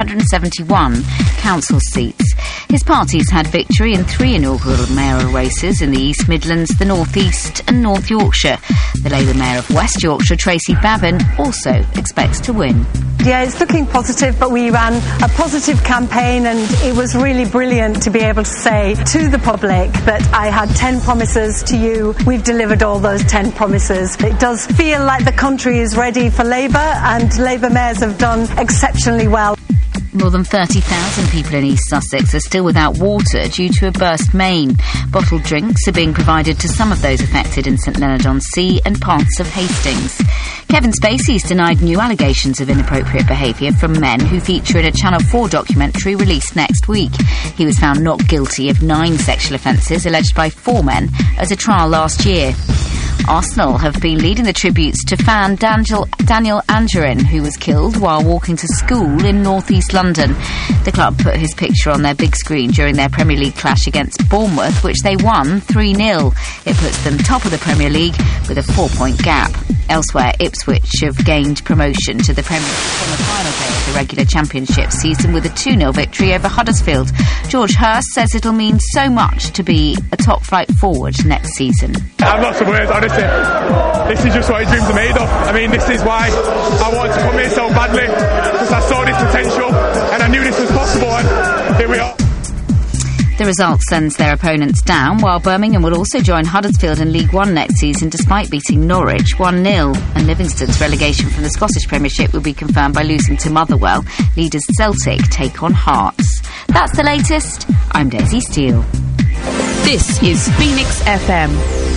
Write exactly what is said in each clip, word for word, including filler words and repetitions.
hundred seventy-one council seats. His party's had victory in three inaugural mayoral races in the East Midlands, the North East and North Yorkshire. The Labour Mayor of West Yorkshire, Tracy Babin, also expects to win. Yeah, it's looking positive, but we ran a positive campaign and it was really brilliant to be able to say to the public that I had ten promises to you. We've delivered all those ten promises. It does feel like the country is ready for Labour, and Labour mayors have done exceptionally well. More than thirty thousand people in East Sussex are still without water due to a burst main. Bottled drinks are being provided to some of those affected in St Leonard-on-Sea and parts of Hastings. Kevin Spacey's denied new allegations of inappropriate behaviour from men who feature in a Channel four documentary released next week. He was found not guilty of nine sexual offences alleged by four men at a trial last year. Arsenal have been leading the tributes to fan Daniel, Daniel Angerin, who was killed while walking to school in North East London. The club put his picture on their big screen during their Premier League clash against Bournemouth, which they won three nil. It puts them top of the Premier League with a four-point gap. Elsewhere, Ipswich have gained promotion to the Premier League on the final day of the regular championship season with a two nil victory over Huddersfield. George Hurst says it'll mean so much to be a top-flight forward next season. I've lots of words, honestly. This is just what his dreams are made of. I mean, this is why I wanted to come here so badly, because I saw this potential and I knew this was possible, and here we are. The result sends their opponents down, while Birmingham will also join Huddersfield in League One next season despite beating Norwich one nil. And Livingston's relegation from the Scottish Premiership will be confirmed by losing to Motherwell. Leaders Celtic take on Hearts. That's the latest. I'm Daisy Steele. This is Phoenix F M.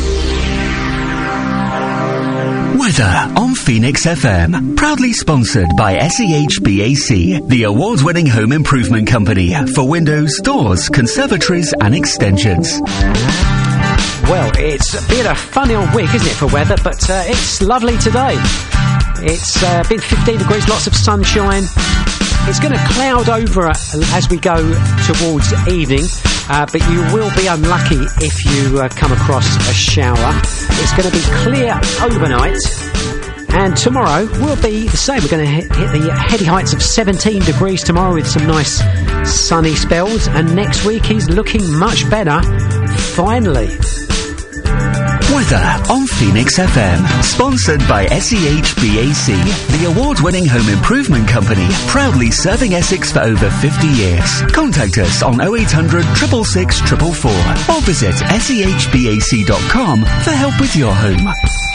Weather on Phoenix F M, proudly sponsored by S E H B A C, the award-winning home improvement company for windows, doors, conservatories and extensions. Well, it's been a funny old week, isn't it, for weather, but uh, it's lovely today. It's uh, been fifteen degrees, lots of sunshine. It's going to cloud over as we go towards evening, uh, but you will be unlucky if you uh, come across a shower. It's going to be clear overnight, and tomorrow will be the same. We're going to hit, hit the heady heights of seventeen degrees tomorrow with some nice sunny spells, and next week is looking much better, finally. Weather on Phoenix F M, sponsored by S E H B A C, the award-winning home improvement company, proudly serving Essex for over fifty years. Contact us on oh eight hundred, six six six, four four four or visit S E H B A C dot com for help with your home.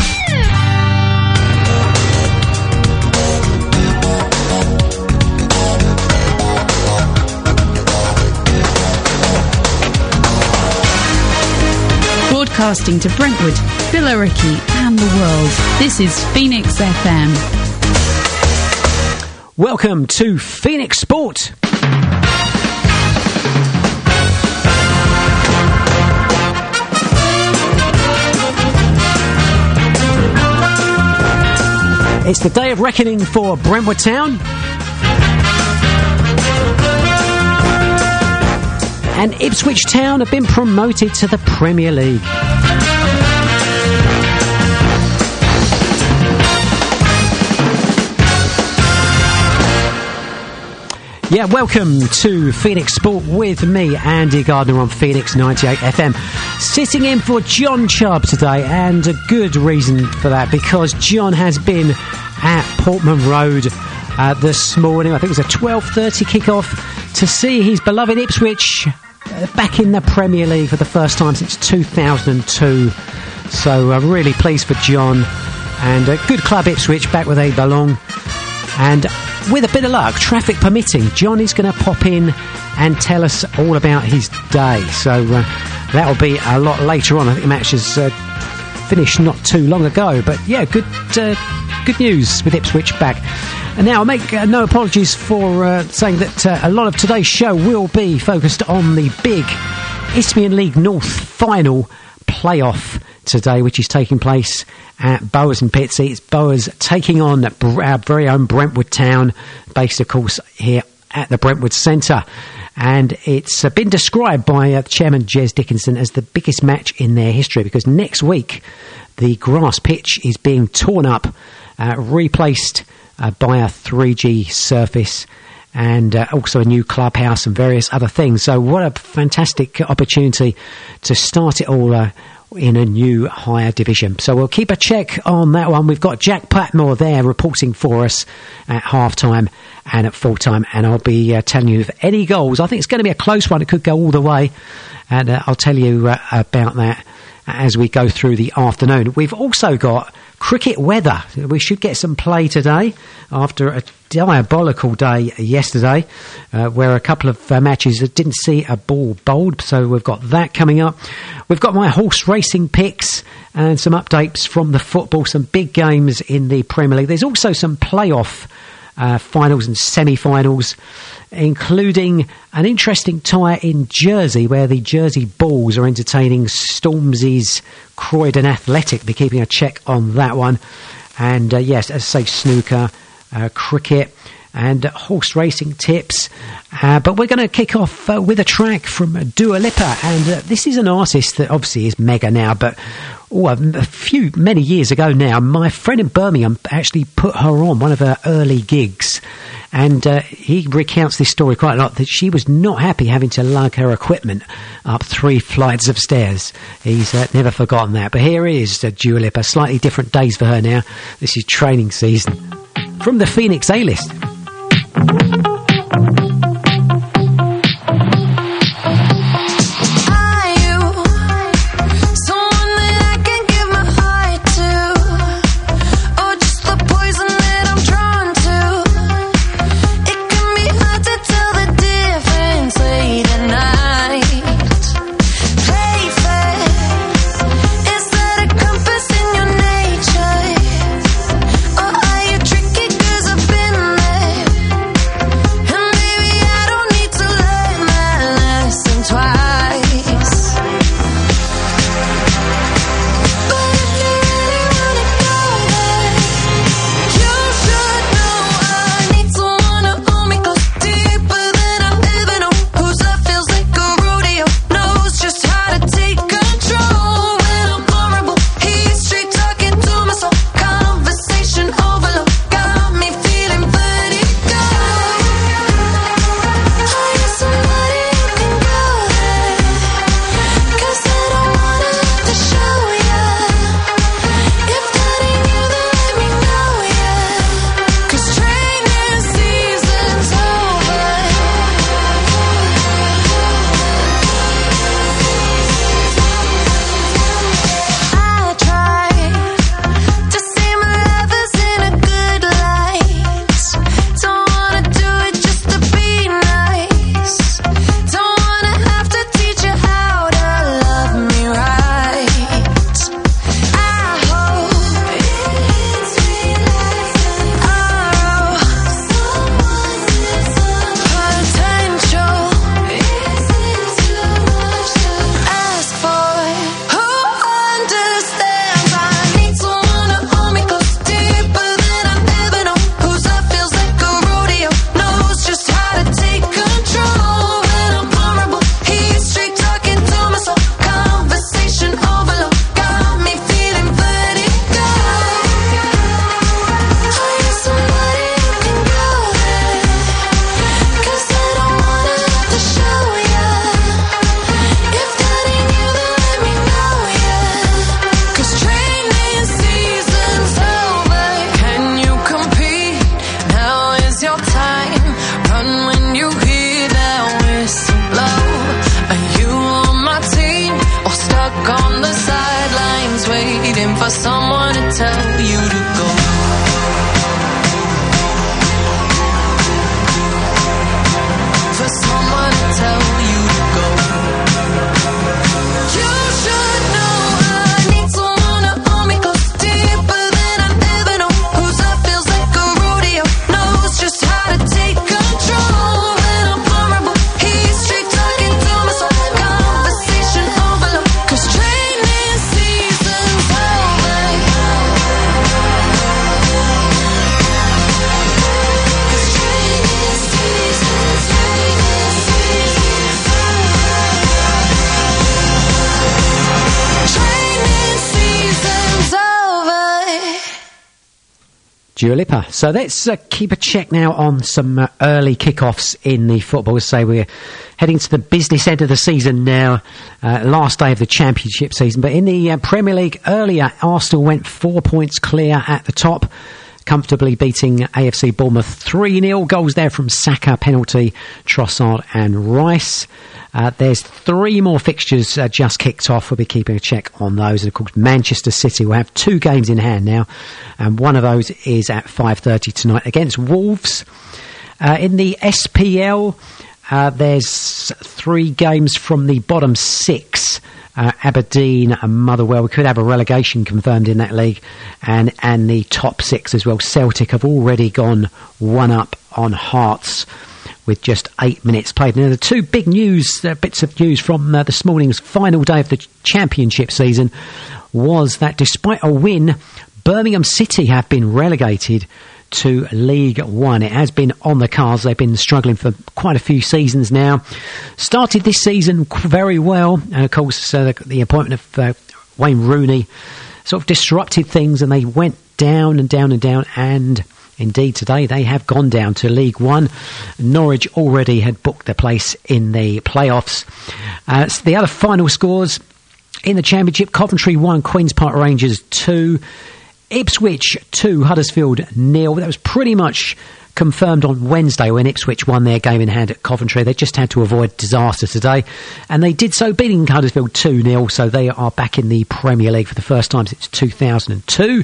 Broadcasting to Brentwood, Billericay and the world. This is Phoenix F M. Welcome to Phoenix Sport. It's the day of reckoning for Brentwood Town. And Ipswich Town have been promoted to the Premier League. Yeah, welcome to Phoenix Sport with me, Andy Gardner, on Phoenix ninety-eight F M. Sitting in for John Chubb today, and a good reason for that, because John has been at Portman Road uh, this morning. I think it was a twelve thirty kick-off to see his beloved Ipswich uh, back in the Premier League for the first time since two thousand two. So I'm uh, really pleased for John, and a good club Ipswich back where they belong. And with a bit of luck, traffic permitting, John is going to pop in and tell us all about his day. So uh, that'll be a lot later on. I think the match has uh, finished not too long ago. But yeah, good uh, good news with Ipswich back. And now, I'll make uh, no apologies for uh, saying that uh, a lot of today's show will be focused on the big Isthmian League North final playoff today, which is taking place at Bowers and Pitsea. It's Bowers taking on our very own Brentwood Town, based, of course, here at the Brentwood Centre. And it's uh, been described by uh, Chairman Jez Dickinson as the biggest match in their history, because next week the grass pitch is being torn up, uh, replaced uh, by a three G surface. and uh, also a new clubhouse and various other things. So what a fantastic opportunity to start it all uh, in a new higher division. So we'll keep a check on that one. We've got Jack Patmore there reporting for us at half-time and at full-time, and I'll be uh, telling you of any goals. I think it's going to be a close one. It could go all the way, and uh, I'll tell you uh, about that as we go through the afternoon. We've also got cricket weather. We should get some play today after a diabolical day yesterday, uh, where a couple of uh, matches that didn't see a ball bowled, so we've got that coming up. We've got my horse racing picks and some updates from the football, some big games in the Premier League. There's also some playoff uh, finals and semi-finals, including an interesting tie in Jersey, where the Jersey Bulls are entertaining Stormzy's Croydon Athletic. Be keeping a check on that one. And uh, yes, as I say, snooker, uh, cricket, and uh, horse racing tips. Uh, but we're going to kick off uh, with a track from Dua Lipa, and uh, this is an artist that obviously is mega now, but oh, a few, many years ago now, my friend in Birmingham actually put her on one of her early gigs. And uh, he recounts this story quite a lot, that she was not happy having to lug her equipment up three flights of stairs. He's uh, never forgotten that. But here is uh, Dua Lipa, slightly different days for her now. This is training season. From the Phoenix A-List. Tricky 'cause I've been there. Dua Lipa. So let's uh, keep a check now on some uh, early kickoffs in the football. So we're heading to the business end of the season now, uh, last day of the championship season. But in the uh, Premier League earlier, Arsenal went four points clear at the top, comfortably beating A F C Bournemouth three nil. Goals there from Saka, penalty, Trossard and Rice. Uh, there's three more fixtures uh, just kicked off. We'll be keeping a check on those. And of course, Manchester City will have two games in hand now, and one of those is at five thirty tonight against Wolves. Uh, in the S P L, uh, there's three games from the bottom six. Uh, Aberdeen and Motherwell. We could have a relegation confirmed in that league, and and the top six as well. Celtic have already gone one up on Hearts with just eight minutes played. Now, the two big news, uh, bits of news from uh, this morning's final day of the championship season was that despite a win, Birmingham City have been relegated to League One. It has been on the cards. They've been struggling for quite a few seasons now. Started this season very well, and of course uh, the, the appointment of uh, Wayne Rooney sort of disrupted things, and they went down and down and down, and indeed today they have gone down to League One. Norwich already had booked their place in the playoffs. Uh, so the other final scores in the championship: Coventry one, Queen's Park Rangers two, Ipswich two, Huddersfield nil. That was pretty much confirmed on Wednesday when Ipswich won their game in hand at Coventry. They just had to avoid disaster today, and they did so, beating Huddersfield two nil, so they are back in the Premier League for the first time since two thousand two.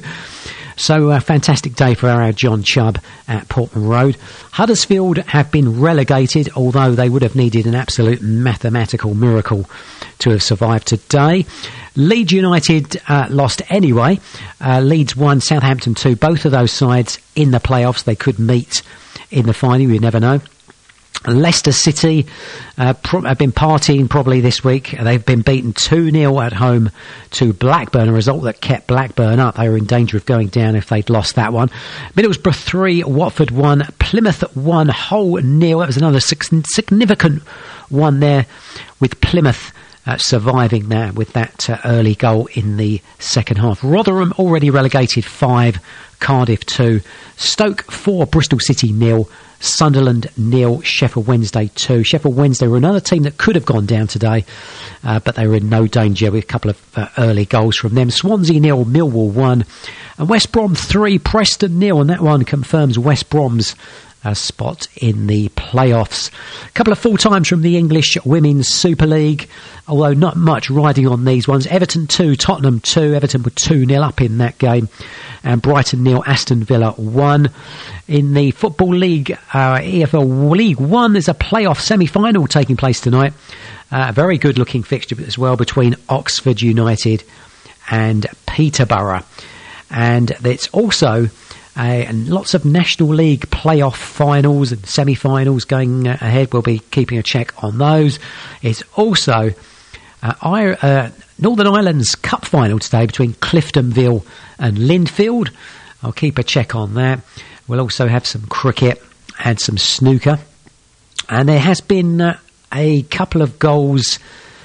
So a fantastic day for our John Chubb at Portman Road. Huddersfield have been relegated, although they would have needed an absolute mathematical miracle to have survived today. Leeds United uh, lost anyway. Uh, Leeds won, Southampton two. Both of those sides in the playoffs. They could meet in the final, you never know. Leicester City uh, pro- have been partying probably this week. They've been beaten two nil at home to Blackburn, a result that kept Blackburn up. They were in danger of going down if they'd lost that one. Middlesbrough three, Watford one, Plymouth one, Hull nil. That was another significant one there, with Plymouth Uh, surviving there with that uh, early goal in the second half. Rotherham already relegated five, Cardiff two, Stoke four, Bristol City nil, Sunderland nil, Sheffield Wednesday two. Sheffield Wednesday were another team that could have gone down today, uh, but they were in no danger with a couple of uh, early goals from them. Swansea nil, Millwall one, and West Brom three, Preston nil, and that one confirms West Brom's a spot in the playoffs. A couple of full times from the English Women's Super League, although not much riding on these ones. Everton two, Tottenham two. Everton were two nil up in that game, and Brighton nil, Aston Villa one. In the Football League, uh, E F L League One, there's a playoff semi-final taking place tonight. Uh, a very good looking fixture as well between Oxford United and Peterborough, and it's also Uh, and lots of National League playoff finals and semi-finals going uh, ahead. We'll be keeping a check on those. It's also uh, I, uh, Northern Ireland's Cup final today between Cliftonville and Lindfield. I'll keep a check on that. We'll also have some cricket and some snooker. And there has been uh, a couple of goals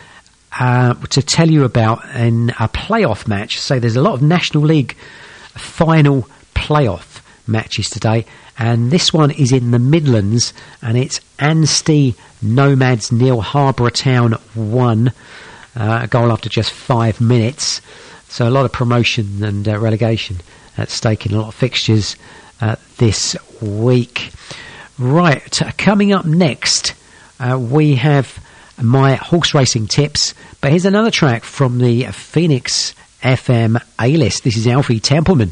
uh, to tell you about in a playoff match. So there's a lot of National League final playoff matches today, and this one is in the Midlands, and it's Anstey Nomads nil, Harborough Town one, uh, a goal after just five minutes. So a lot of promotion and uh, relegation at stake in a lot of fixtures uh, this week. Right, coming up next, uh, we have my horse racing tips, but here's another track from the Phoenix F M A-list. This is Alfie Templeman.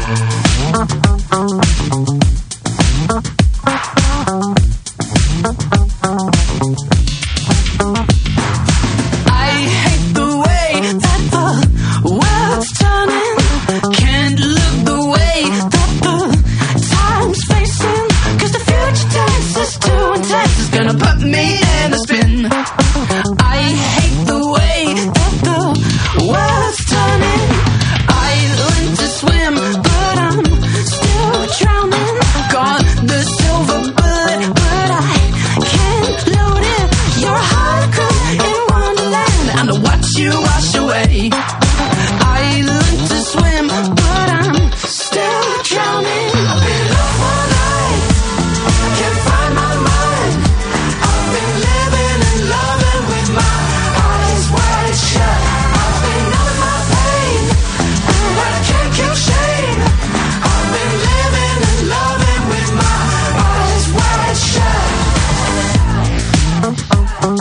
I hate the way that the world's turning. Can't look the way that the time's facing. 'Cause the future tense is too intense. It's gonna put me in a spin. I hate the way that the world's turning. I learned to swim, but I'm still drowning. Got the silver bullet, but I can't load it. You're a hologram in Wonderland, and I watch you wash away. I learned to swim, but I'm still drowning.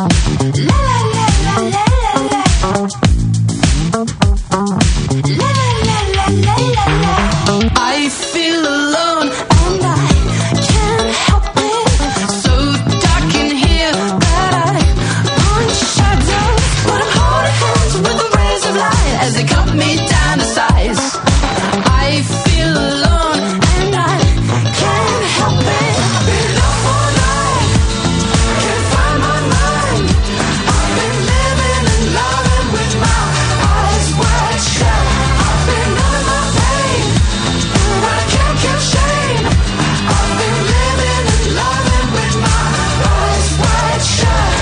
I feel alone and I can't help it. So dark in here that I punch shadows, but I'm holding hands with the rays of light as they cut me down to size. I feel alone and I can't help it. Been up all night, can't find my mind. I've been living and loving with my eyes wide shut. I've been numbing my pain, but I can't kill shame. I've been living and loving with my eyes wide shut.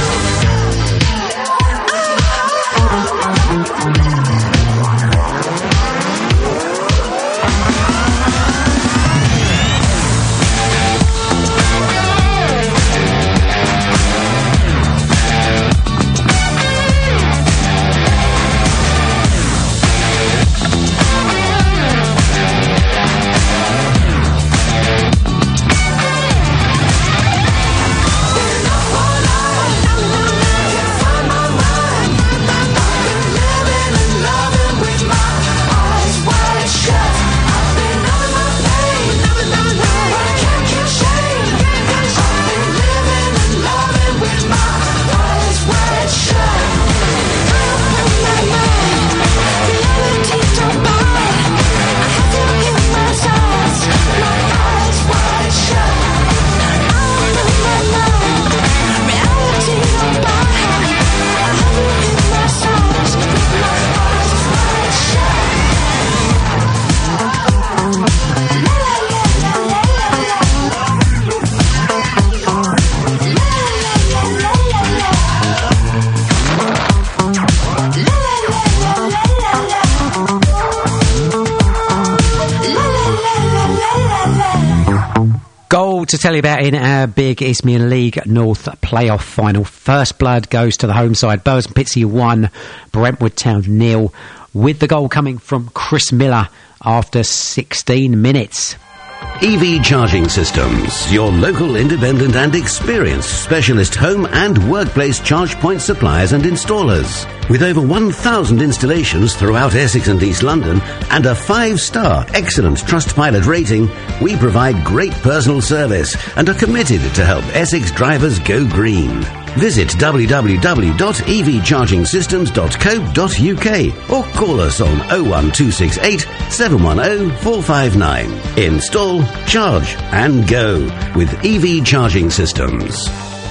Goal to tell you about in our big Isthmian League North playoff final. First blood goes to the home side. Bows and Pitsea one, Brentwood Town nil, with the goal coming from Chris Miller after sixteen minutes. E V Charging Systems, your local independent and experienced specialist home and workplace charge point suppliers and installers. With over one thousand installations throughout Essex and East London and a five-star excellent Trustpilot rating, we provide great personal service and are committed to help Essex drivers go green. Visit w w w dot e v charging systems dot co dot u k or call us on oh one two six eight, seven one oh, four five nine. Install, charge and go with E V Charging Systems.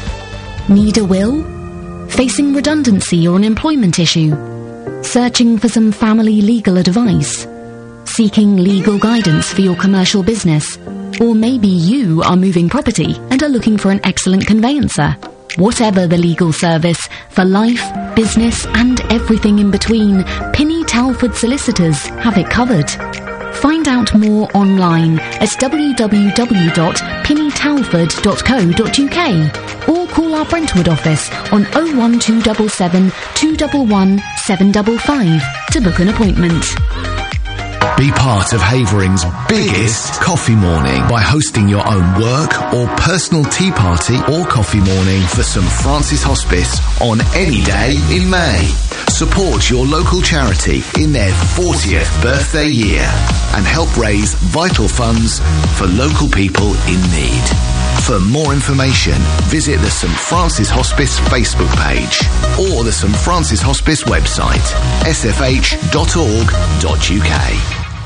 Need a will? Facing redundancy or an employment issue? Searching for some family legal advice? Seeking legal guidance for your commercial business? Or maybe you are moving property and are looking for an excellent conveyancer? Whatever the legal service, for life, business and everything in between, Pinny Talford Solicitors have it covered. Find out more online at w w w dot pinny talford dot co dot u k or call our Brentwood office on oh one two seven seven, two one one, seven five five to book an appointment. Be part of Havering's biggest coffee morning by hosting your own work or personal tea party or coffee morning for St Francis Hospice on any day in May. Support your local charity in their fortieth birthday year and help raise vital funds for local people in need. For more information, visit the St Francis Hospice Facebook page or the St Francis Hospice website, s f h dot org dot u k.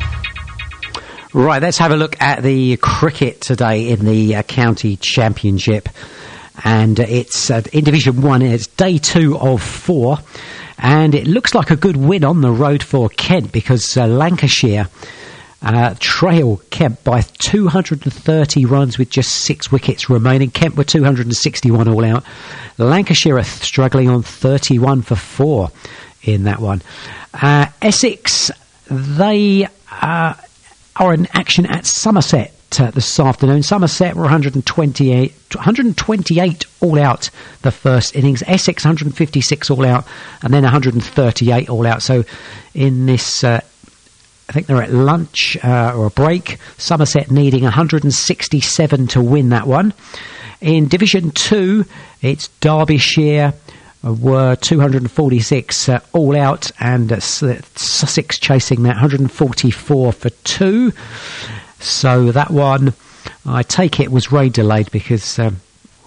Right, let's have a look at the cricket today in the uh, county championship. And uh, it's uh, in Division one, it's day two of four. And it looks like a good win on the road for Kent because uh, Lancashire uh, trail Kent by two hundred thirty runs with just six wickets remaining. Kent were two hundred sixty-one all out. Lancashire are struggling on thirty-one for four in that one. Uh, Essex, they uh, are in action at Somerset uh, this afternoon. Somerset were one hundred twenty-eight, one hundred twenty-eight all out the first innings. Essex one hundred fifty-six all out and then one hundred thirty-eight all out. So in this, uh, I think they're at lunch uh, or a break. Somerset needing one hundred sixty-seven to win that one. In Division two, it's Derbyshire were two hundred forty-six uh, all out, and uh, Sussex chasing that one hundred forty-four for two. So that one, I take it, was rain delayed because um,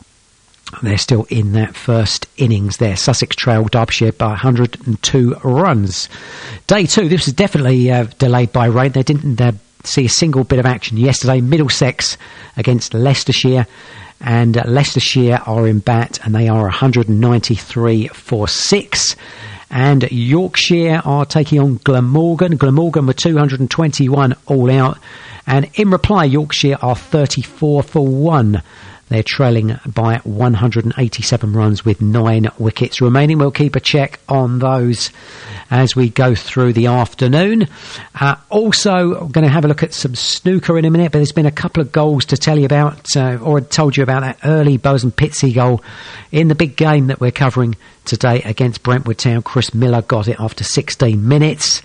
they're still in that first innings there. Sussex trailed Derbyshire by one hundred two runs. Day two, this was definitely uh, delayed by rain. They didn't uh, see a single bit of action yesterday. Middlesex against Leicestershire, and uh, Leicestershire are in bat, and they are one hundred ninety-three for six. And Yorkshire are taking on Glamorgan. Glamorgan were two hundred twenty-one all out, and in reply, Yorkshire are thirty-four for one. They're trailing by one hundred eighty-seven runs with nine wickets remaining. We'll keep a check on those as we go through the afternoon. Uh, also, I'm going to have a look at some snooker in a minute, but there's been a couple of goals to tell you about. Uh, already told you about that early Bosun Pitsea goal in the big game that we're covering today against Brentwood Town. Chris Miller got it after sixteen minutes.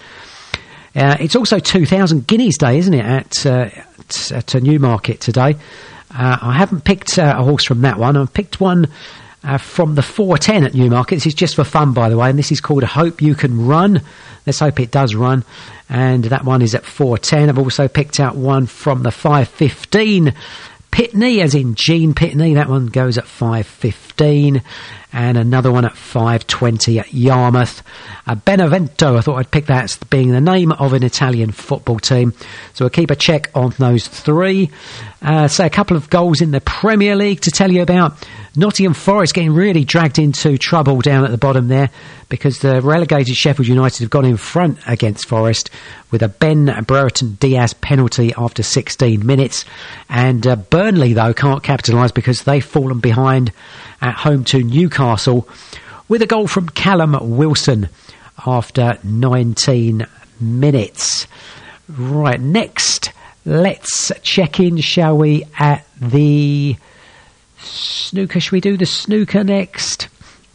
Uh, it's also two thousand Guineas Day, isn't it, at, uh, at, at Newmarket today. Uh, I haven't picked uh, a horse from that one. I've picked one uh, from the four ten at Newmarket. This is just for fun, by the way, and this is called Hope You Can Run. Let's hope it does run. And that one is at four ten. I've also picked out one from the five fifteen Pitney, as in Jean Pitney. That one goes at five fifteen. And another one at five twenty at Yarmouth. Uh, Benevento, I thought I'd pick that as being the name of an Italian football team. So we'll keep a check on those three. Uh, say a couple of goals in the Premier League to tell you about. Nottingham Forest getting really dragged into trouble down at the bottom there, because the relegated Sheffield United have gone in front against Forest with a Ben Brereton Diaz penalty after sixteen minutes. And uh, Burnley, though, can't capitalise because they've fallen behind at home to Newcastle with a goal from Callum Wilson after nineteen minutes. Right, next, let's check in, shall we, at the snooker. Should we do the snooker next?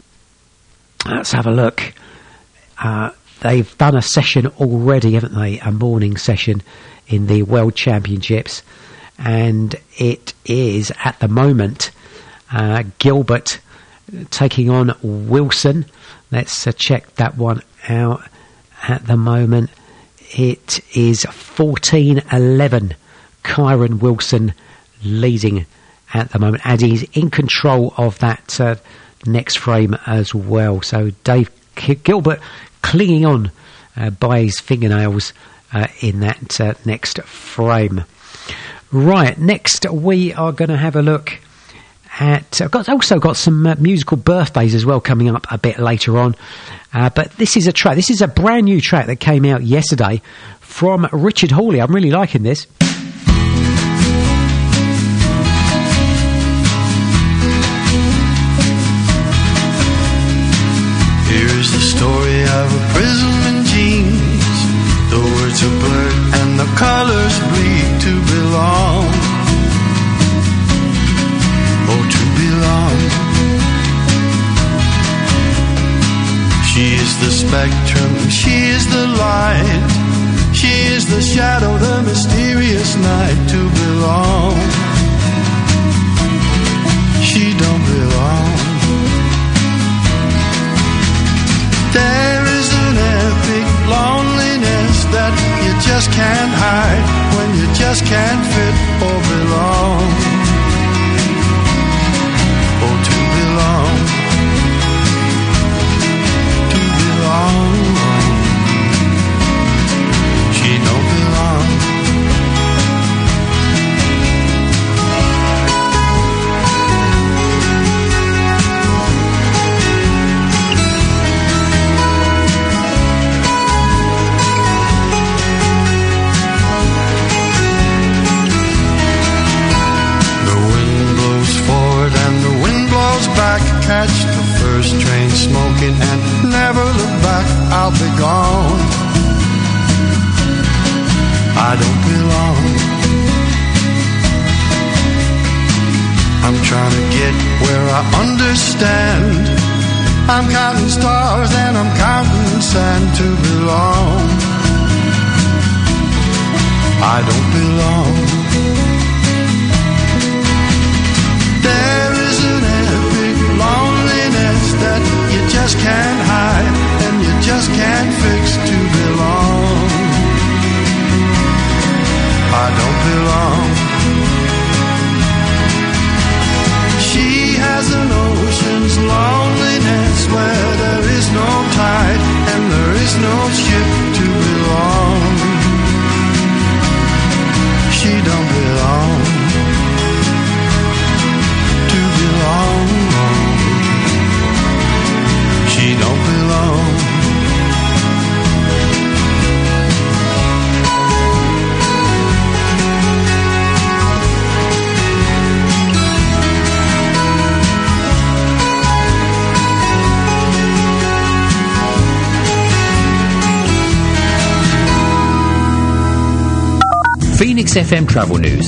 Let's have a look. Uh, they've done a session already, haven't they? A morning session in the World Championships. And it is, at the moment, uh, Gilbert taking on Wilson. Let's uh, check that one out. At the moment, it is fourteen eleven. Kyron Wilson leading at the moment, and he's in control of that uh, next frame as well. So Dave Gilbert clinging on uh, by his fingernails uh, in that uh, next frame. Right, next we are going to have a look at... I've got, also got some uh, musical birthdays as well coming up a bit later on. Uh, but this is a track. This is a brand new track that came out yesterday from Richard Hawley. I'm really liking this. Here's the story of a prism in jeans. The words are blurred and the colors bleed to belong. Oh, to belong. She is the spectrum, she is the light, she is the shadow, the mysterious night. To belong, she don't belong. There is an epic loneliness that you just can't hide when you just can't fit or belong. Oh, to belong, to belong. She don't belong. Back, catch the first train smoking and never look back. I'll be gone. I don't belong. I'm trying to get where I understand. I'm counting stars and I'm counting sand. To belong, I don't belong. There Phoenix F M travel news.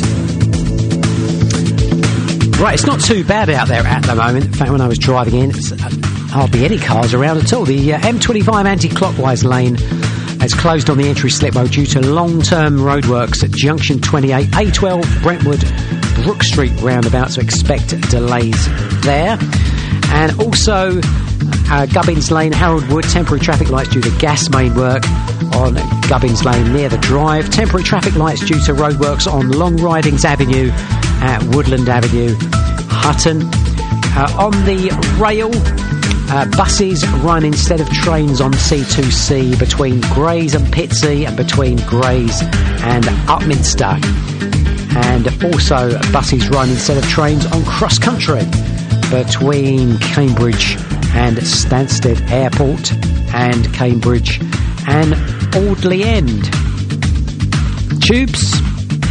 Right, it's not too bad out there at the moment. In fact, when I was driving in, it's hardly any cars around at all. The uh, M twenty-five anti-clockwise lane has closed on the entry slip road due to long-term roadworks at junction twenty-eight, A twelve, Brentwood, Brook Street roundabout, so expect delays there. And also, uh, Gubbins Lane, Harold Wood, temporary traffic lights due to gas main work on Gubbins Lane near the drive. Temporary traffic lights due to roadworks on Long Ridings Avenue at Woodland Avenue, Hutton. Uh, on the rail, uh, buses run instead of trains on C two C between Grays and Pitsea and between Grays and Upminster. And also buses run instead of trains on cross country between Cambridge and Stansted Airport and Cambridge and Audley End. Tubes.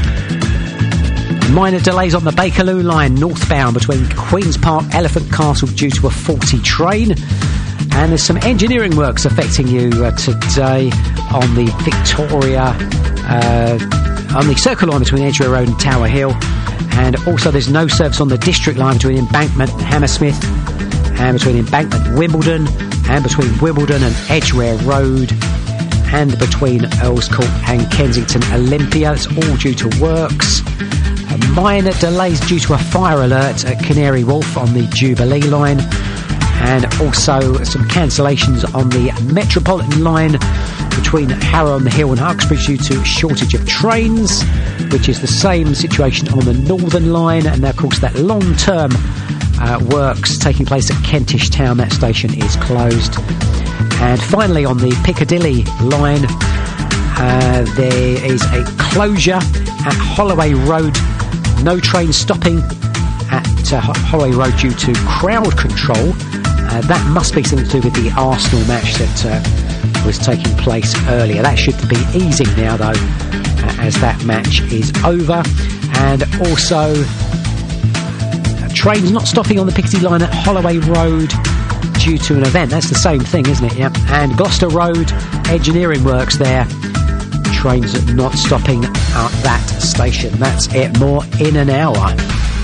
Minor delays on the Bakerloo line northbound between Queen's Park, Elephant Castle due to a faulty train. And there's some engineering works affecting you uh, today on the Victoria, uh, on the Circle line between Edgware Road and Tower Hill. And also there's no service on the District line between Embankment and Hammersmith, and between Embankment and Wimbledon, and between Wimbledon and Edgware Road, and between Earls Court and Kensington Olympia. It's all due to works. Uh, minor delays due to a fire alert at Canary Wharf on the Jubilee line, and also some cancellations on the Metropolitan line between Harrow on the Hill and Uxbridge due to shortage of trains, which is the same situation on the Northern line. And of course that long-term uh, works taking place at Kentish Town, that station is closed. And finally on the Piccadilly line, uh, there is a closure at Holloway Road. No train stopping at uh, Holloway Road due to crowd control. Uh, that must be something to do with the Arsenal match that uh, was taking place earlier. That should be easing now, though, uh, as that match is over. And also, uh, trains not stopping on the Piccadilly line at Holloway Road due to an event. That's the same thing, isn't it? Yeah. And Gloucester Road, engineering works there. Trains not stopping at that station. That's it. More in an hour.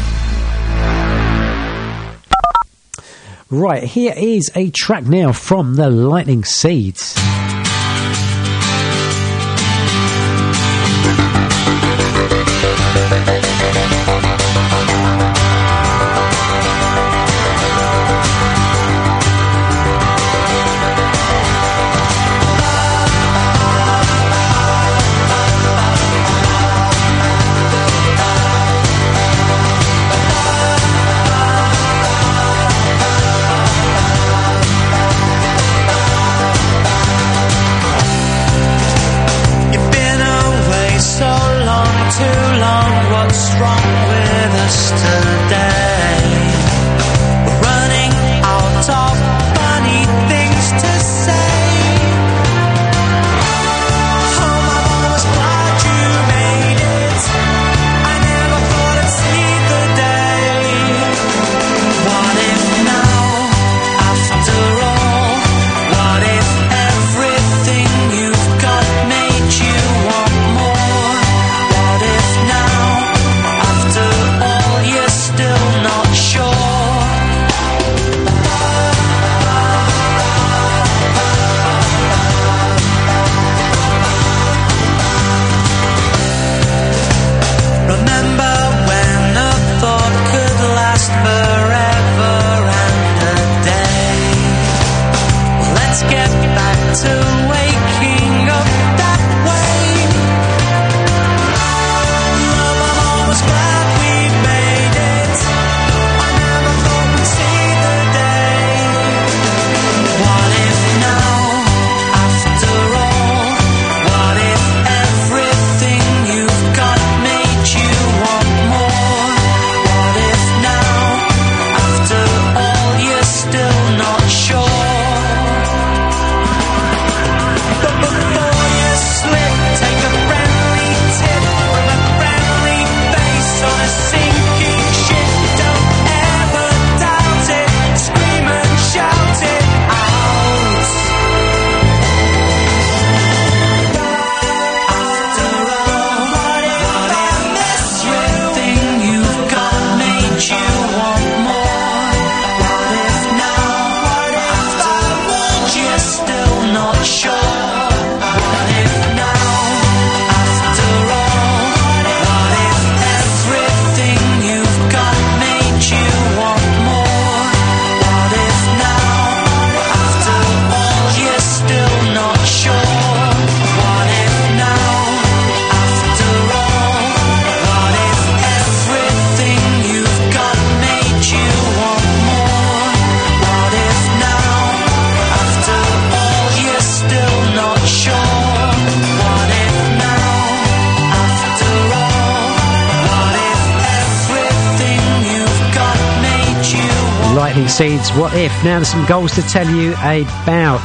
Right, here is a track now from the Lightning Seeds. Talking Seeds, What If? Now there's some goals to tell you about.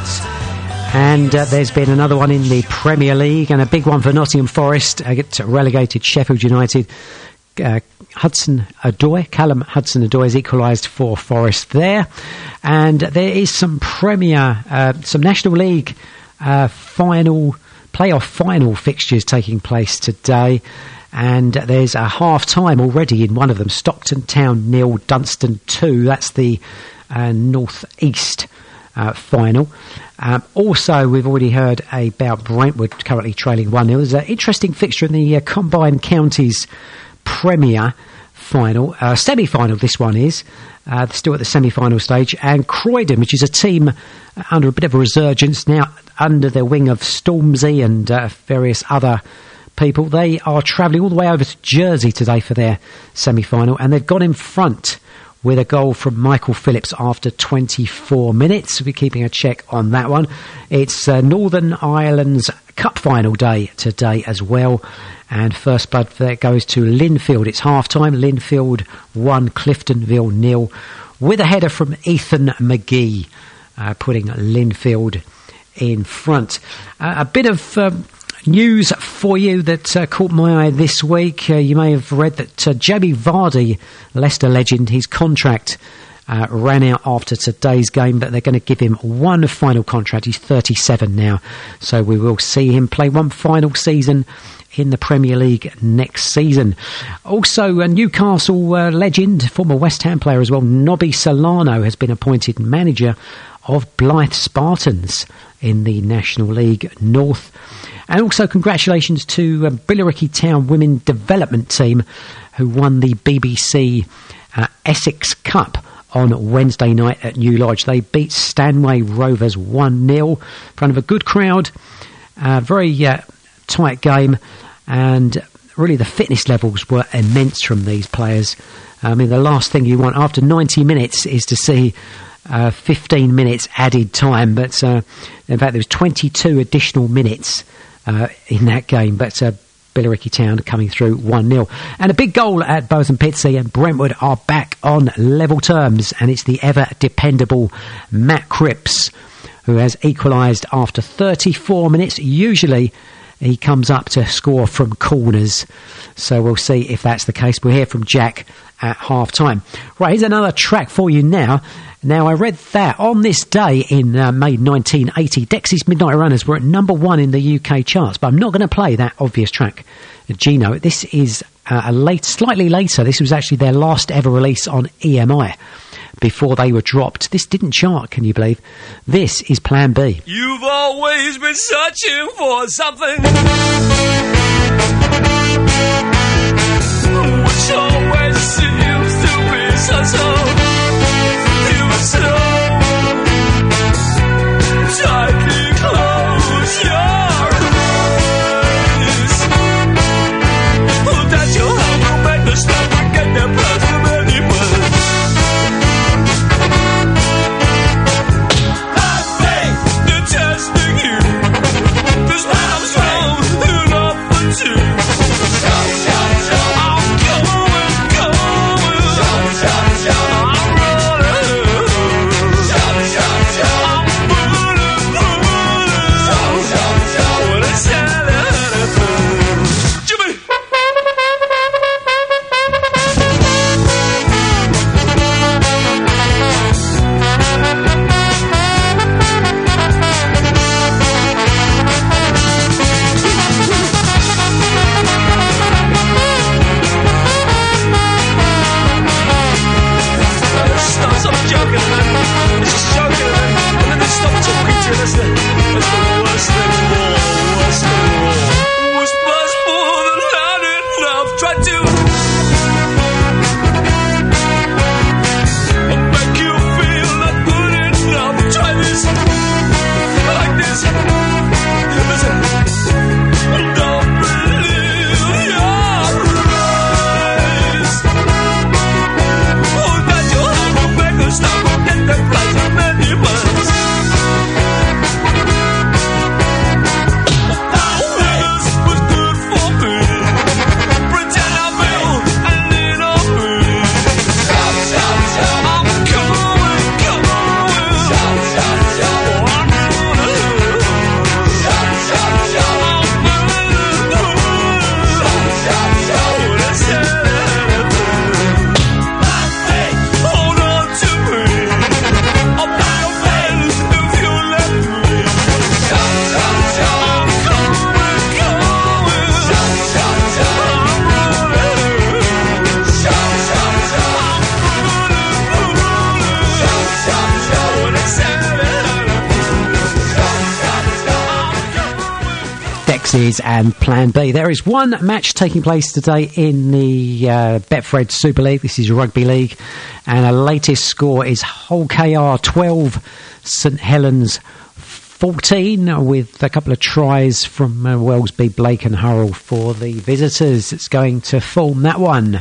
And uh, there's been another one in the Premier League, and a big one for Nottingham Forest. Uh, get relegated Sheffield United. Uh, Hudson Odoi, Callum Hudson Odoi has equalised for Forest there. And there is some Premier, uh, some National League uh, final, playoff final fixtures taking place today. And there's a half-time already in one of them. Stockton Town nil, Dunstan two. That's the uh, North East uh, final. Um, also, we've already heard about Brentwood currently trailing one nil. There's an interesting fixture in the uh, Combined Counties Premier final, uh, semi-final this one is, uh, still at the semi-final stage, and Croydon, which is a team under a bit of a resurgence now under the wing of Stormzy and uh, various other people. They are travelling all the way over to Jersey today for their semi-final, and they've gone in front with a goal from Michael Phillips after twenty-four minutes. We'll be keeping a check on that one. It's uh, Northern Ireland's Cup final day today as well. And first blood for that goes to Linfield. It's half-time. Linfield one, Cliftonville nil, with a header from Ethan McGee, uh, putting Linfield in front. Uh, a bit of Um, news for you that uh, caught my eye this week. Uh, you may have read that uh, Jamie Vardy, Leicester legend, his contract uh, ran out after today's game, but they're going to give him one final contract. He's thirty-seven now, so we will see him play one final season in the Premier League next season. Also, a Newcastle uh, legend, former West Ham player as well, Nobby Solano, has been appointed manager of Blyth Spartans in the National League North. And also congratulations to uh, Billericay Town Women Development Team, who won the B B C uh, Essex Cup on Wednesday night at New Lodge. They beat Stanway Rovers one nil in front of a good crowd. Uh, very uh, tight game, and really the fitness levels were immense from these players. I mean, the last thing you want after ninety minutes is to see uh, fifteen minutes added time, but uh, in fact there was twenty-two additional minutes Uh, in that game, but uh, Billericay Town coming through one nil. And a big goal at Botham Pitsea, and Brentwood are back on level terms, and it's the ever dependable Matt Cripps who has equalised after thirty-four minutes. Usually he comes up to score from corners, so we'll see if that's the case. We'll hear from Jack at half time. Right, here's another track for you now. Now, I read that on this day in uh, May nineteen eighty, Dexys Midnight Runners were at number one in the U K charts, but I'm not going to play that obvious track, Gino. This is uh, a late, slightly later. This was actually their last ever release on E M I before they were dropped. This didn't chart, can you believe? This is Plan B. You've always been searching for something which always seems to be so-so. So tightly close your eyes. Oh, that you'll have to make the step to get the best of anyone. I think they're testing you. This man I'm strong enough for two. Shout, shout, shout. I'm going, going. Shout, shout, shout. Voices and Plan B. There is one match taking place today in the uh, Betfred Super League. This is Rugby League, and our latest score is Hull K R twelve, St Helens fourteen, with a couple of tries from uh, Wellesby, Blake and Hurrell for the visitors. It's going to form that one.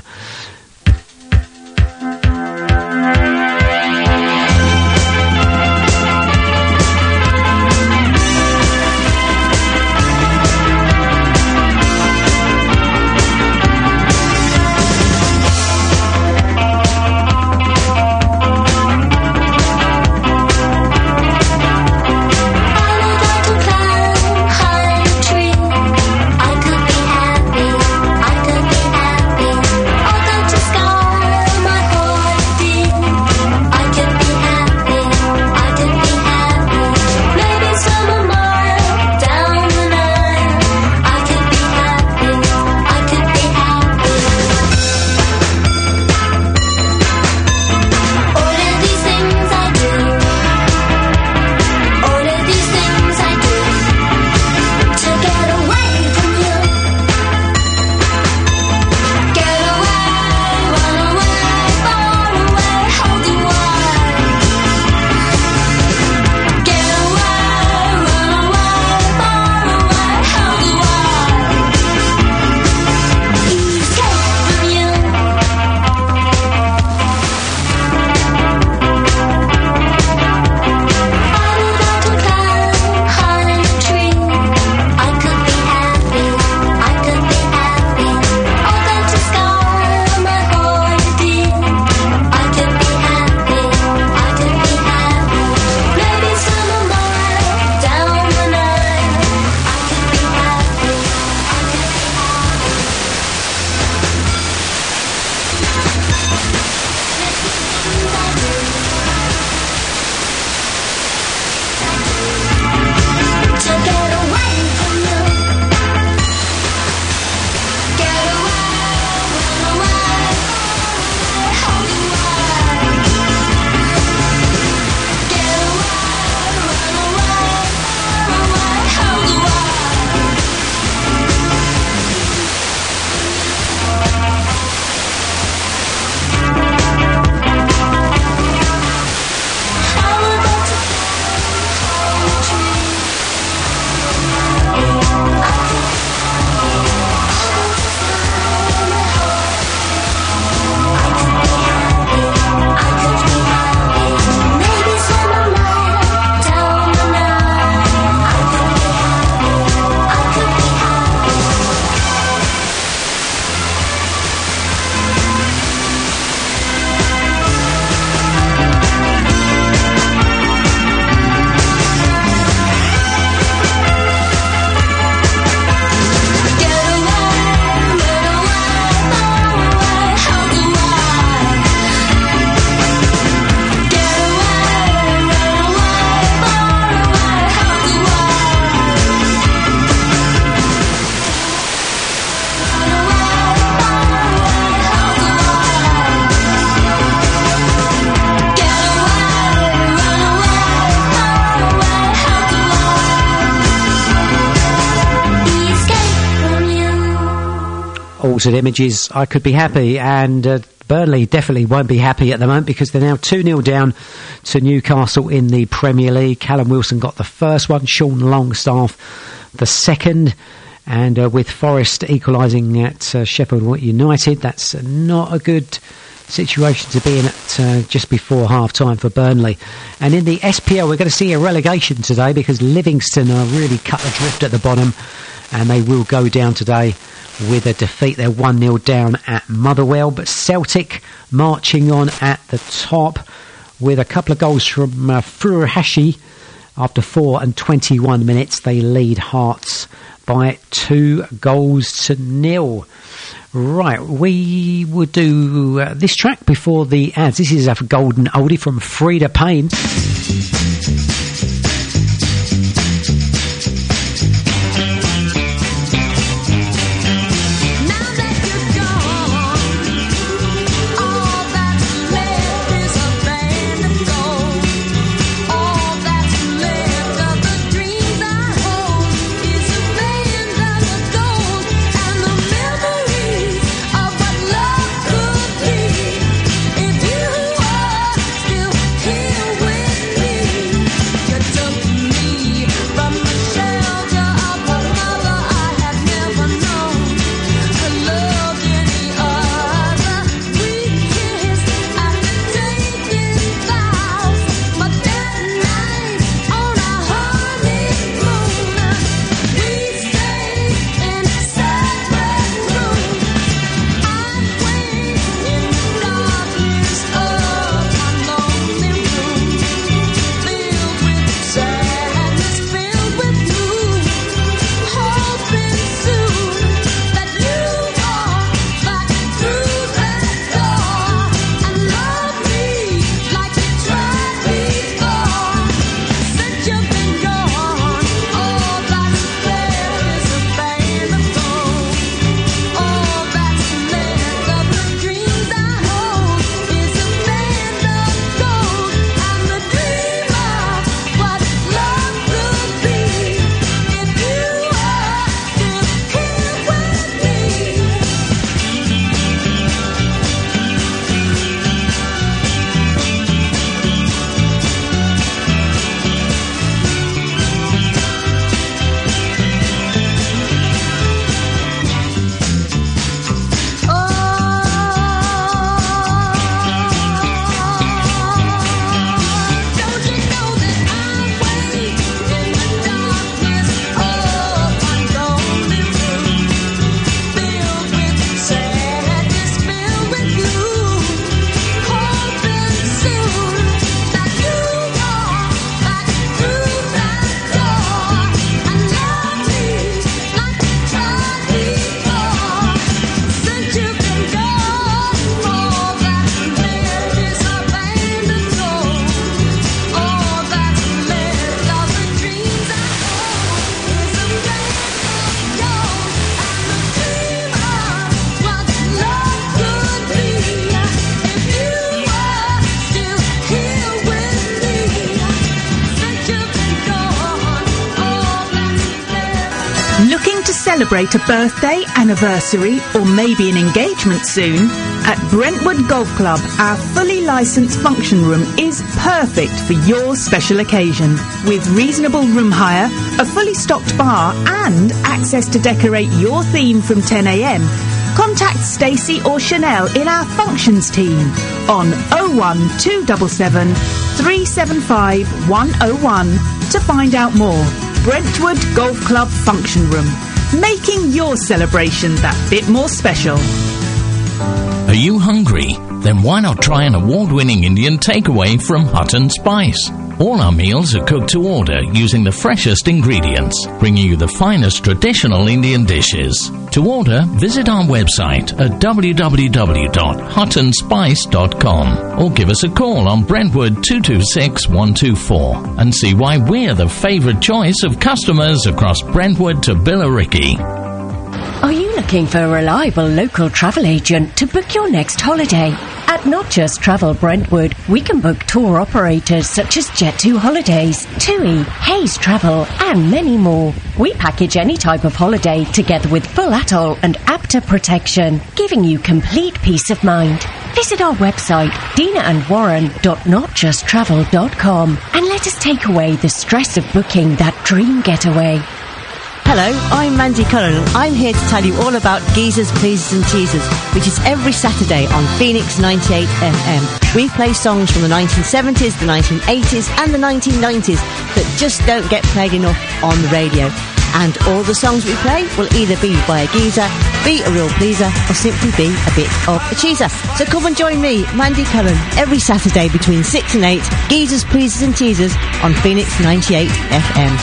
Altered Images, I Could Be Happy, and uh, Burnley definitely won't be happy at the moment because they're now two nil down to Newcastle in the Premier League. Callum Wilson got the first one, Sean Longstaff the second, and uh, with Forest equalising at uh, Sheffield United, that's not a good situation to be in at uh, just before half-time for Burnley. And in the S P L, we're going to see a relegation today because Livingston are really cut adrift at the bottom, and they will go down today with a defeat. They're one nil down at Motherwell, but Celtic marching on at the top with a couple of goals from uh, Furuhashi. After four and twenty-one minutes, they lead Hearts by two goals to nil. Right, we will do uh, this track before the ads. This is a golden oldie from Frida Payne. All that's left of the dreams I hold is a band celebrate a birthday, anniversary, or maybe an engagement soon? At Brentwood Golf Club, our fully licensed function room is perfect for your special occasion. With reasonable room hire, a fully stocked bar, and access to decorate your theme from ten a m, contact Stacey or Chanel in our functions team on oh one two seven seven, three seven five, one oh one to find out more. Brentwood Golf Club Function Room, making your celebration that bit more special. Are you hungry? Then why not try an award-winning Indian takeaway from Hut and Spice? All our meals are cooked to order using the freshest ingredients, bringing you the finest traditional Indian dishes. To order, visit our website at w w w dot hut and spice dot com or give us a call on Brentwood two two six, one two four and see why we're the favourite choice of customers across Brentwood to Billericay. Are you looking for a reliable local travel agent to book your next holiday? At Not Just Travel Brentwood, we can book tour operators such as Jet two Holidays, TUI, Hayes Travel, and many more. We package any type of holiday together with full atoll and APTA protection, giving you complete peace of mind. Visit our website, dina and warren dot not just travel dot com, and let us take away the stress of booking that dream getaway. Hello, I'm Mandy Cullen. I'm here to tell you all about Geezers, Pleasers and Teasers, which is every Saturday on Phoenix ninety-eight F M. We play songs from the nineteen seventies, the nineteen eighties and the nineteen nineties that just don't get played enough on the radio. And all the songs we play will either be by a geezer, be a real pleaser, or simply be a bit of a cheeser. So come and join me, Mandy Cullen, every Saturday between six and eight, Geezers, Pleasers and Teasers on Phoenix ninety-eight F M.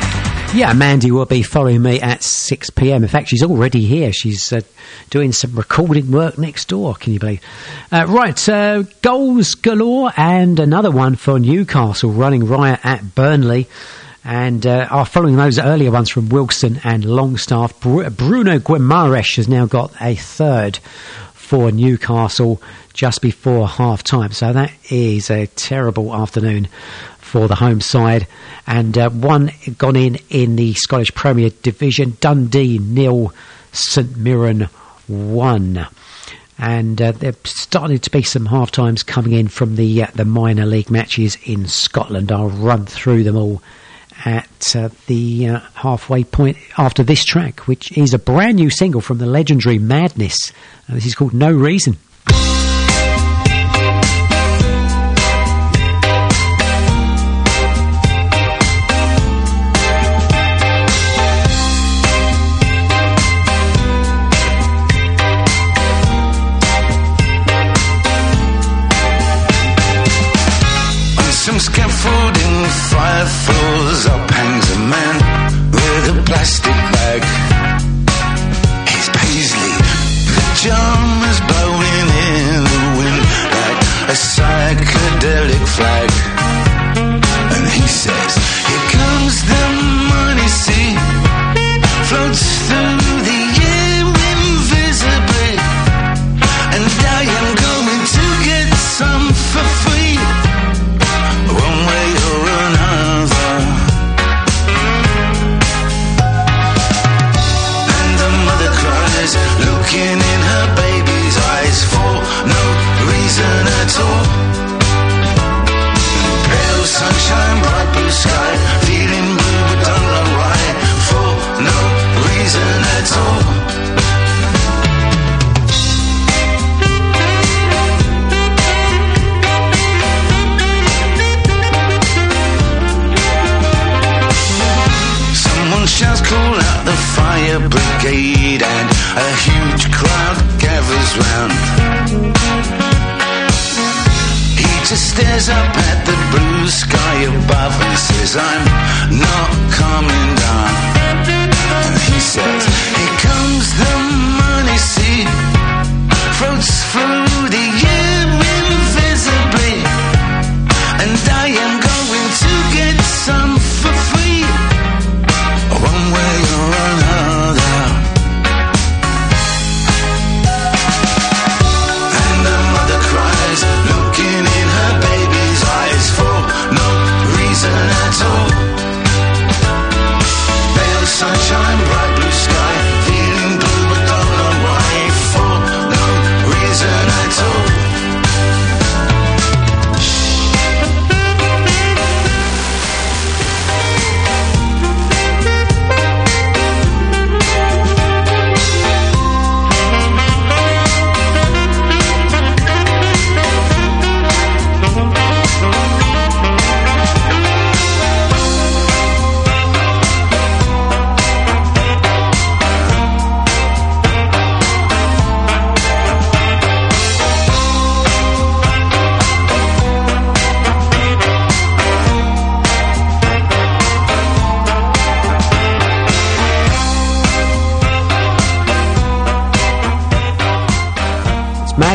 Yeah, Mandy will be following me at six p m. In fact, she's already here. She's uh, doing some recording work next door, can you believe? Uh, right, uh, goals galore and another one for Newcastle running riot at Burnley. And uh, are following those earlier ones from Wilson and Longstaff. Br- Bruno Guimaraes has now got a third for Newcastle just before half-time. So that is a terrible afternoon for the home side. And uh, one gone in in the Scottish Premier Division. Dundee nil, St Mirren one. And uh, there started to be some half times coming in from the uh, the minor league matches in Scotland. I'll run through them all at uh, the uh, halfway point after this track, which is a brand new single from the legendary Madness. Uh, this is called No Reason. Some scaffolding, fire floors, up hangs a man with a plastic bag. He's Paisley, pajamas blowing in the wind like a psychedelic flag. And he says, here comes the money, see, floats through the air invisibly, and I am going to get some for free. One way or another. And the mother cries, looking in her baby's eyes for no reason at all. Pale sunshine, bright blue sky, feeling blue but don't know why, for no reason at all. Shouts call out the fire brigade and a huge crowd gathers round. He just stares up at the blue sky above and says, I'm not coming down. And he says, here comes the money, see, floats through the air invisibly, and I am going to get some for free. One way or another. And the mother cries, looking in her baby's eyes for no reason at all.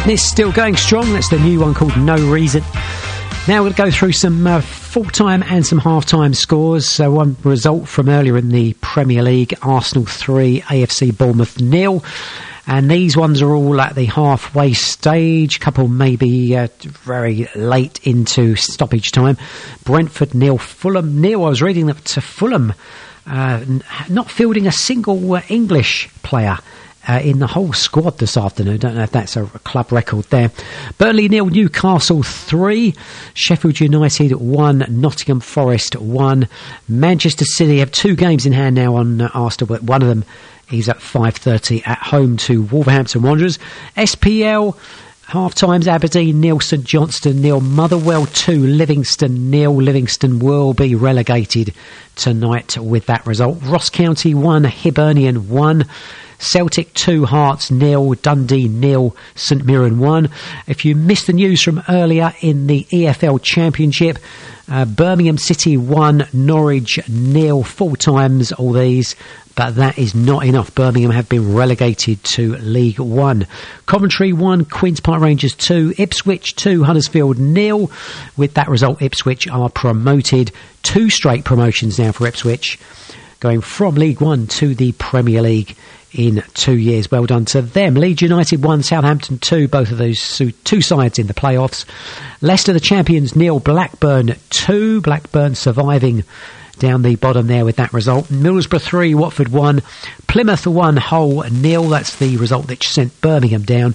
Madness still going strong. That's the new one called No Reason. Now we'll go through some uh, full-time and some half-time scores. So one result from earlier in the Premier League: Arsenal three, A F C Bournemouth nil. And these ones are all at the halfway stage. Couple maybe uh, very late into stoppage time. Brentford nil, Fulham nil. I was reading that to Fulham uh, not fielding a single uh, English player Uh, in the whole squad this afternoon. Don't know if that's a club record there. Burnley nil, Newcastle three, Sheffield United one, Nottingham Forest one. Manchester City have two games in hand now on uh, Arsenal, but one of them is at five thirty at home to Wolverhampton Wanderers. S P L half times: Aberdeen nil, St Johnstone nil, Motherwell two, Livingston nil. Livingston will be relegated tonight with that result. Ross County one, Hibernian one. Celtic two, Hearts nil, Dundee nil, St Mirren one. If you missed the news from earlier in the E F L Championship, uh, Birmingham City one, Norwich nil, full times all these, but that is not enough. Birmingham have been relegated to League One. Coventry one, Queen's Park Rangers two, Ipswich two, Huddersfield nil. With that result, Ipswich are promoted. Two straight promotions now for Ipswich, going from League One to the Premier League in two years. Well done to them. Leeds United one, Southampton two, both of those two sides in the playoffs. Leicester the champions nil, Blackburn two, Blackburn surviving down the bottom there with that result. Middlesbrough three, Watford one, Plymouth one, Hull nil. That's the result that sent Birmingham down.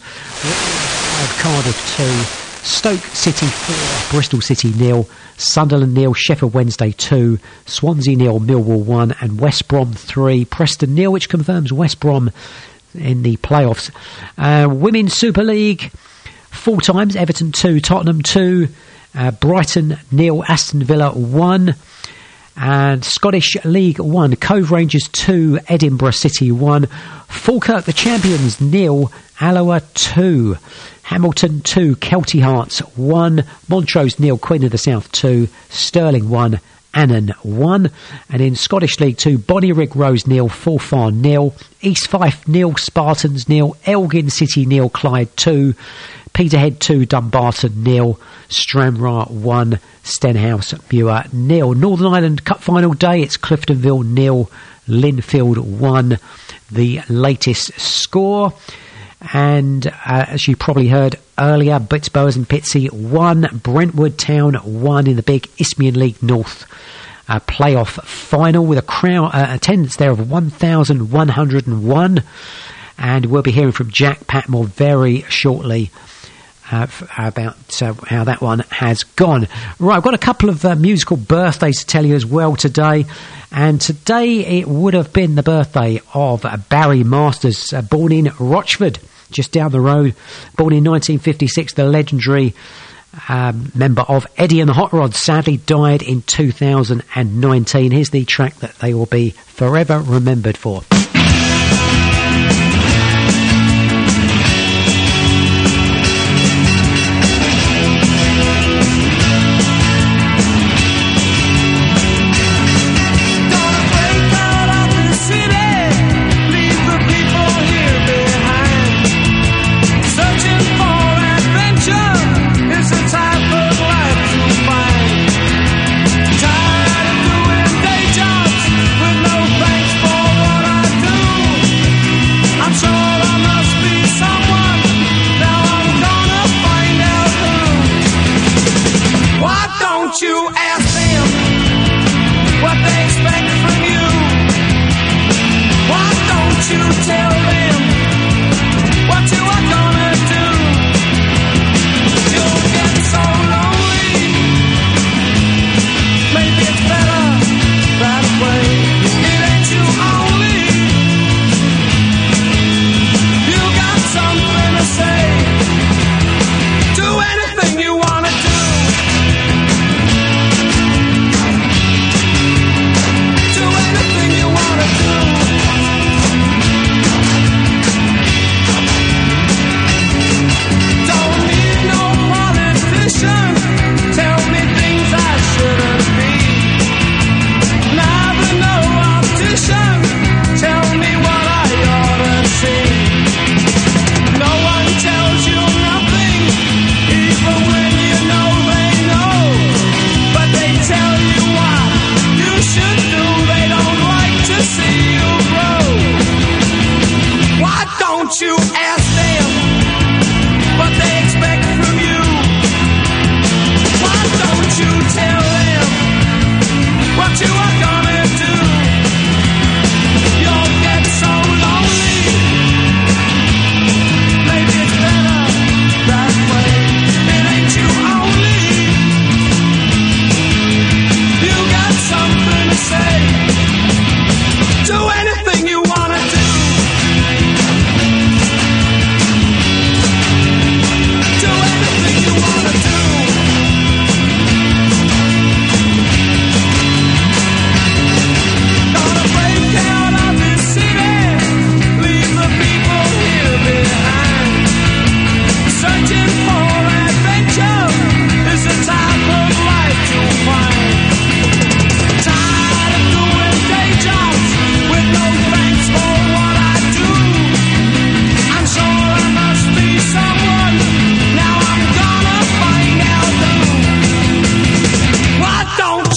Cardiff two, Stoke City four, Bristol City nil, Sunderland nil, Sheffield Wednesday two, Swansea nil, Millwall one, and West Brom three, Preston nil, which confirms West Brom in the playoffs. Uh, Women's Super League, full times: Everton two, Tottenham two, uh, Brighton nil, Aston Villa one. And Scottish League one, Cove Rangers two, Edinburgh City one, Falkirk the champions nil, Alloa two, Hamilton two, Kelty Hearts one, Montrose nil, Queen of the South two, Stirling one, Annan one. And in Scottish League two, Bonnyrigg Rose nil, Forfar nil, East Fife nil, Spartans nil, Elgin City nil, Clyde two, Peterhead two, Dumbarton nil, Stranraer one, Stenhouse Muir nil. Northern Ireland Cup final day, it's Cliftonville nil, Linfield one, the latest score. And uh, as you probably heard earlier, Bitsbowers and Pitsea one, Brentwood Town one in the big Isthmian League North uh, playoff final, with a crowd uh, attendance there of one thousand one hundred one. And we'll be hearing from Jack Patmore very shortly Uh, f- about uh, how that one has gone. Right, I've got a couple of uh, musical birthdays to tell you as well today. And today it would have been the birthday of uh, Barry Masters, uh, born in Rochford, just down the road. Born in nineteen fifty-six, the legendary um, member of Eddie and the Hot Rods sadly died in two thousand nineteen. Here's the track that they will be forever remembered for.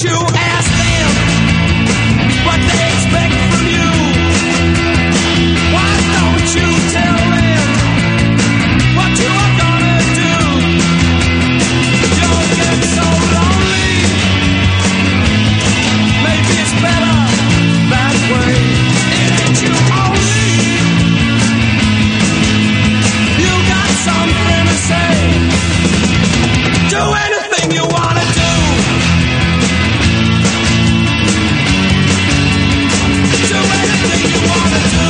you ask them what they expect from you? Why don't you tell them what you are gonna do? You're getting so lonely. Maybe it's better that way. It ain't you only. You got something to say. Do anything you wanna do. Do anything you wanna do.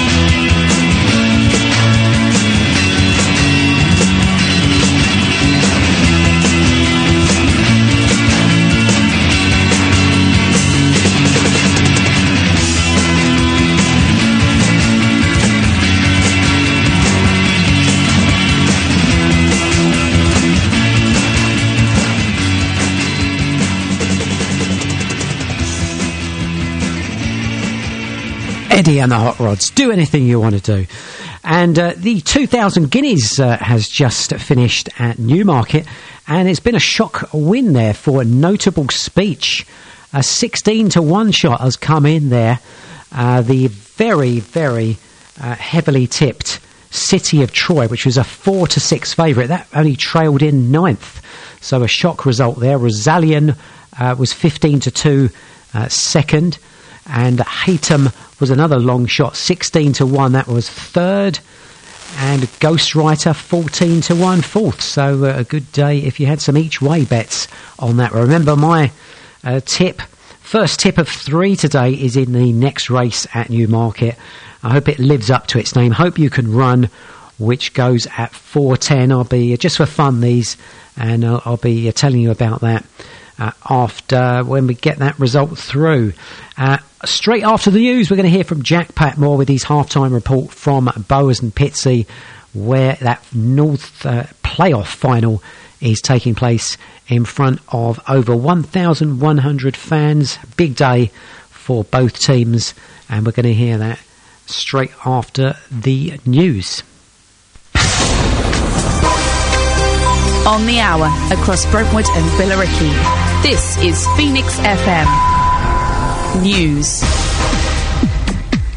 Eddie and the Hot Rods, do anything you want to do. And uh, the two thousand Guineas uh, has just finished at Newmarket, and it's been a shock win there for Notable Speech. A sixteen to one shot has come in there. Uh, the very, very uh, heavily tipped City of Troy, which was a four to six favourite, that only trailed in ninth. So a shock result there. Rosalian uh, was fifteen to two uh, second. And Hatem was another long shot, sixteen to one, that was third. And Ghostwriter, fourteen to one, fourth. So uh, a good day if you had some each way bets on that. Remember, my uh, tip, first tip of three today is in the next race at Newmarket. I hope it lives up to its name. Hope You Can Run, which goes at four ten. I'll be, uh, just for fun, these, and I'll, I'll be uh, telling you about that uh, after, when we get that result through. Uh, Straight after the news, we're going to hear from Jack Patmore with his halftime report from Bowers and Pitsea, where that North uh, playoff final is taking place in front of over one thousand one hundred fans. Big day for both teams, and we're going to hear that straight after the news. On the hour, across Brentwood and Billericay, this is Phoenix F M. News.